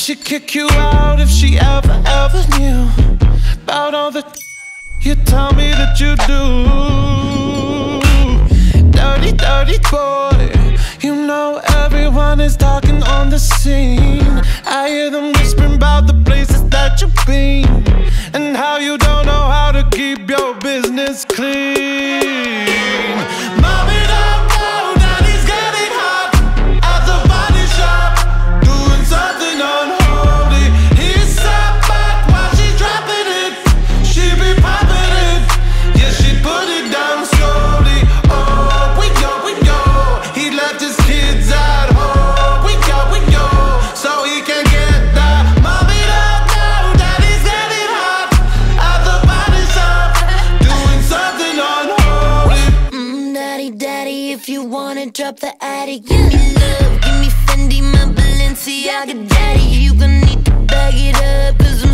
she'd kick you out if she ever knew about all the you tell me that you do. Dirty, dirty boy. You know everyone is talking on the scene. I hear them whispering about the places that you've been and how you don't know how to keep your business clean. Mommy don't know daddy's getting hot at the body shop, doing something unholy. He sat back while she's dropping it. She be popping it, yeah, she put it down slowly. Oh, we go. He left his kids at home. We go, so he can get that. Mommy don't know daddy's getting hot at the body shop, doing something unholy. Daddy, if you wanna drop the attic, give me love, give me Fendi, my Balenciaga daddy. You gon' need to bag it up, 'cause